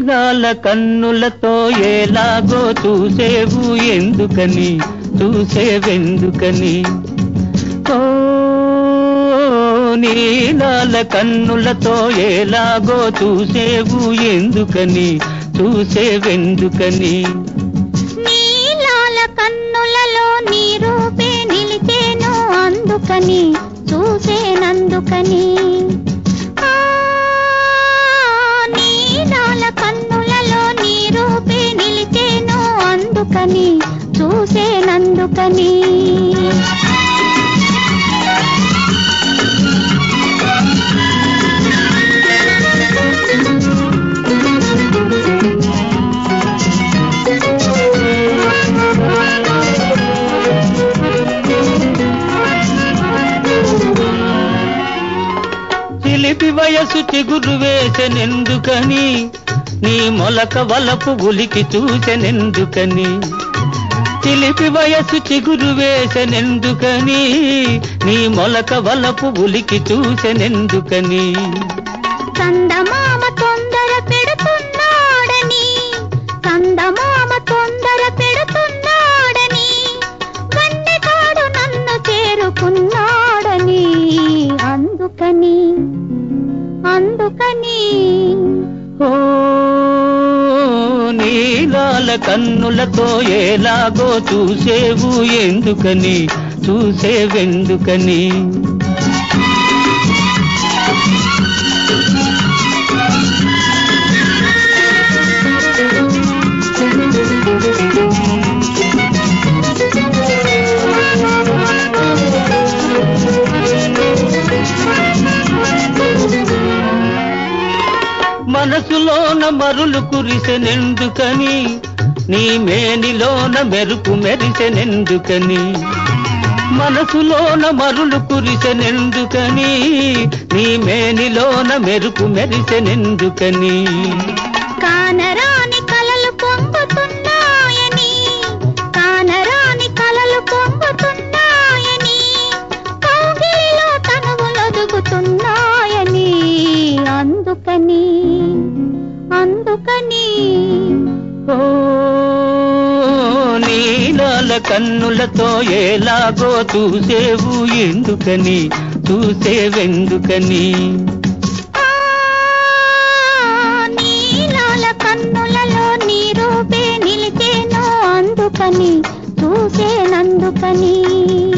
నీలాల కన్నులతో ఎలాగో చూసేవు ఎందుకని చూసేవెందుకని ఓ నీలాల కన్నులతో ఎలాగో చూసేవు ఎందుకని చూసేవెందుకని నీలాల కన్నులలో నీ రూపే నిలిచేను అందుకని చూసేనందుకని నీలాల కన్నులలో నీ రూపే నిలిచేను అందుకని చూసేనందుకని చిలిపి వయసు చిగురు వేసెనెందుకని నీ మొలక వలపు ఉలికి చూసెనెందుకని చిలిపి వయసు చిగురు వేసెనెందుకని నీ మొలక వలపు ఉలికి చూసెనెందుకని చందమామ తొందర పెడుతున్నాడని చందమామ తొందర పెడుతున్నాడని కన్నెకాడు నన్ను చేరుకున్నాడని అందుకని అందుకని ఓ నీలాల కన్నులతో ఎలాగో చూసేవు ఎందుకని చూసేవెందుకని మనసులోన మరులు కురిసెనెందుకని నీ మేనిలోన మెరుపు మెరిసెనెందుకని మనసులోన మరులు కురిసెనెందుకని నీ మేనిలోన మెరుపు మెరిసెనెందుకని కానరాని కలలు పొంగుతున్నాయని కానరాని కలలు పొంగుతున్నాయని కౌగిలిలో తనువులొదుగుతున్నాయని అందుకని అందుకని ఓ నీలాల కన్నులతో ఎలాగో చూసేవు ఎందుకని చూసేవెందుకని నీలాల కన్నులలో నీ రూపే నిలిచేను అందుకని చూసేనందుకని